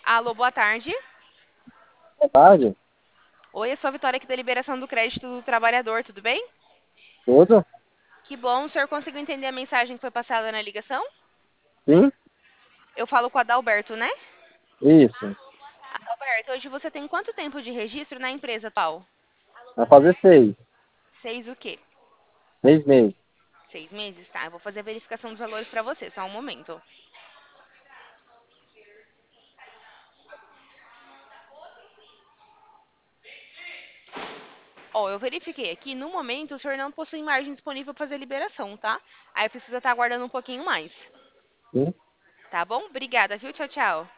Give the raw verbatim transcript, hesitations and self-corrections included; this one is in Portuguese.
Alô, boa tarde. Boa tarde. Oi, eu sou a Vitória aqui da Liberação do Crédito do Trabalhador, tudo bem? Tudo? Que bom, o senhor conseguiu entender a mensagem que foi passada na ligação? Sim? Eu falo com a Adalberto, né? Isso. Adalberto, hoje você tem quanto tempo de registro na empresa atual? Vai fazer seis. Seis o quê? Seis meses. Seis meses? Tá, eu vou fazer a verificação dos valores para você, só um momento. Ó, eu verifiquei aqui, no momento o senhor não possui margem disponível para fazer a liberação, tá? Aí precisa estar aguardando um pouquinho mais. Sim? Tá bom? Obrigada, viu? Tchau, tchau.